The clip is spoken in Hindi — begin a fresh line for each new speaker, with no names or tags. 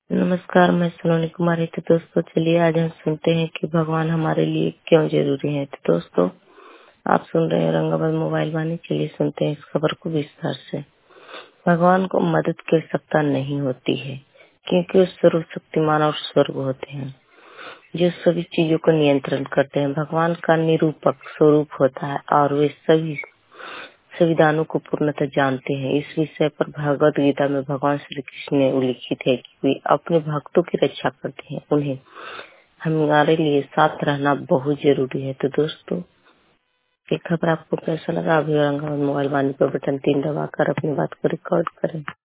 नमस्कार, मैं सलोनी कुमारी। तो दोस्तों चलिए आज हम सुनते हैं कि भगवान हमारे लिए क्यों जरूरी है। तो दोस्तों आप सुन रहे हैं औरंगाबाद मोबाइल वाणी। चलिए सुनते हैं इस खबर को विस्तार से। भगवान को मदद की आवश्यकता नहीं होती है क्योंकि वो सर्वशक्तिमान और स्वर्ग होते हैं जो सभी चीजों को नियंत्रण करते हैं। भगवान का निरूपक स्वरूप होता है और वे सभी संविधानों को पूर्णतः जानते हैं। इस विषय पर भगवद गीता में भगवान श्री कृष्ण ने उल्लिखित है कि वे अपने भक्तों की रक्षा करते हैं। उन्हें हमारे लिए साथ रहना बहुत जरूरी है। तो दोस्तों ये खबर आपको कैसा लगा? अभी औरंगाबाद मोबाइल वाणी पर बटन 3 दबाकर अपनी बात को रिकॉर्ड करें।